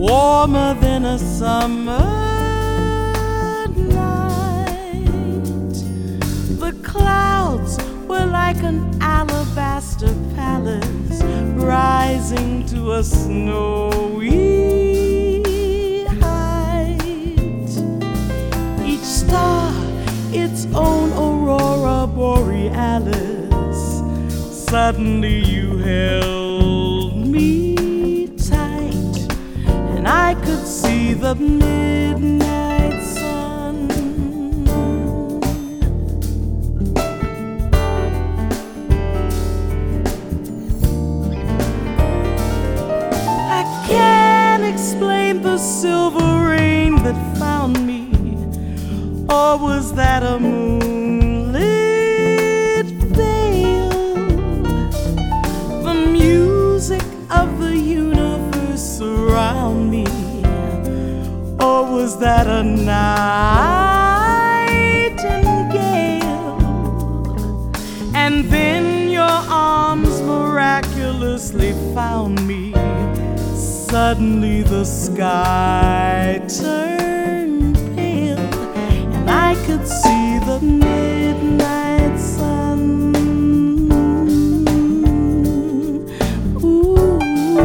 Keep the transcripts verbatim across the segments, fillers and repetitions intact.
warmer than a summer night. The clouds were like an alabaster palace rising to a snowy height. Each star its own aurora borealis. Suddenly you held me tight, and I could see the midnight sun. I can't explain the silver rain that found me, or was that a moonlit veil? The music of the universe around me, or was that a nightingale? And then your arms miraculously found me. Suddenly the sky turned pale, and I could see the midnight sun. Ooh.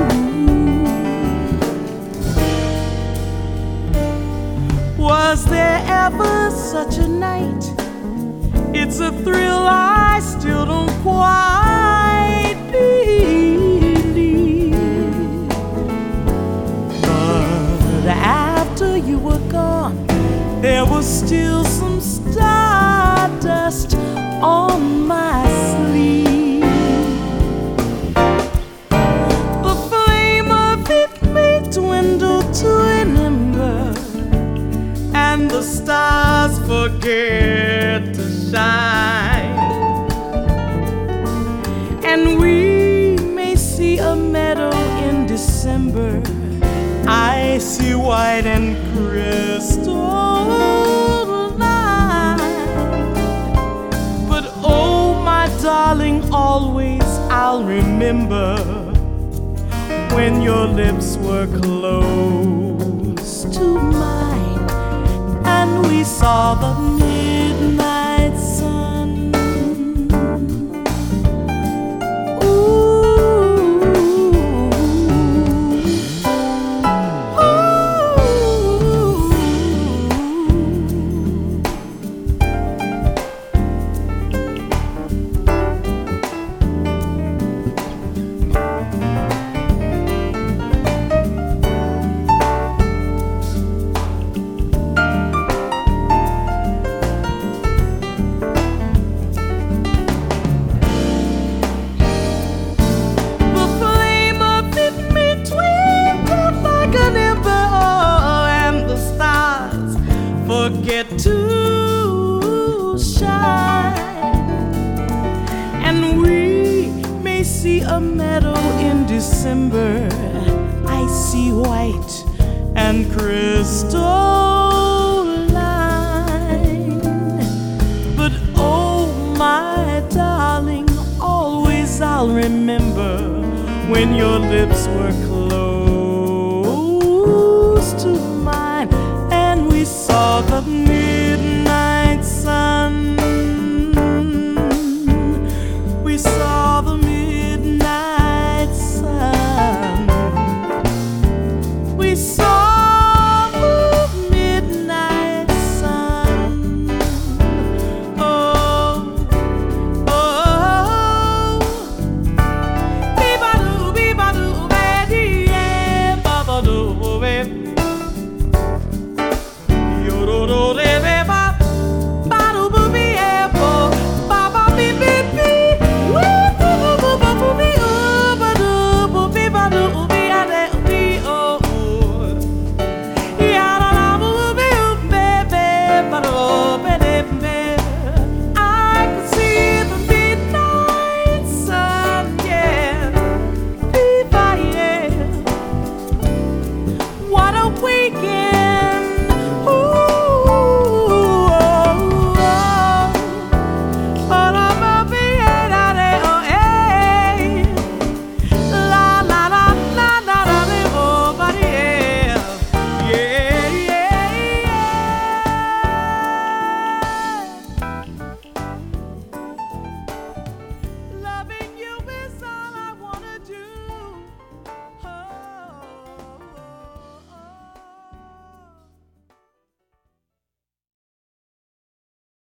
Was there ever such a night? It's a thrill I still don't quite believe. But after you were gone, there was still some stardust on my sleeve. The flame of it may dwindle to an ember, and the stars forget to shine, and we may see a meadow in December, icy white and crystalline. But oh, my darling, always I'll remember when your lips were close to mine, and we saw the midnight sun. Forget to shine, and we may see a meadow in December, icy white and crystalline. But oh, my darling, always I'll remember when your lips were close to mine, and we saw the